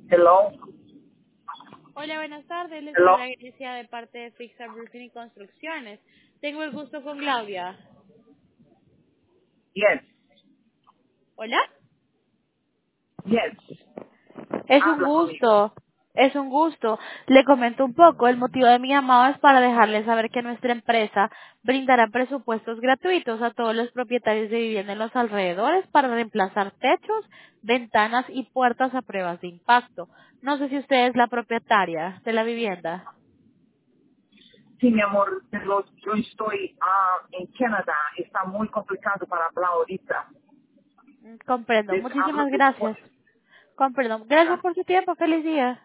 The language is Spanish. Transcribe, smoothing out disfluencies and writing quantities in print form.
Hello? Hola, buenas tardes. Les Hello? habla Grecia de parte de Fixa Roofing y Construcciones. Tengo el gusto con Claudia. Yes. Hola. Yes. Es un Habla conmigo. gusto. Es un gusto. Le comento un poco. El motivo de mi llamado es para dejarles saber que nuestra empresa brindará presupuestos gratuitos a todos los propietarios de vivienda en los alrededores para reemplazar techos, ventanas y puertas a pruebas de impacto. No sé si usted es la propietaria de la vivienda. Sí, mi amor, pero yo estoy en Canadá. Está muy complicado para hablar ahorita. Comprendo. Les hablo Muchísimas después. gracias. Comprendo. Gracias por su tiempo. Feliz día.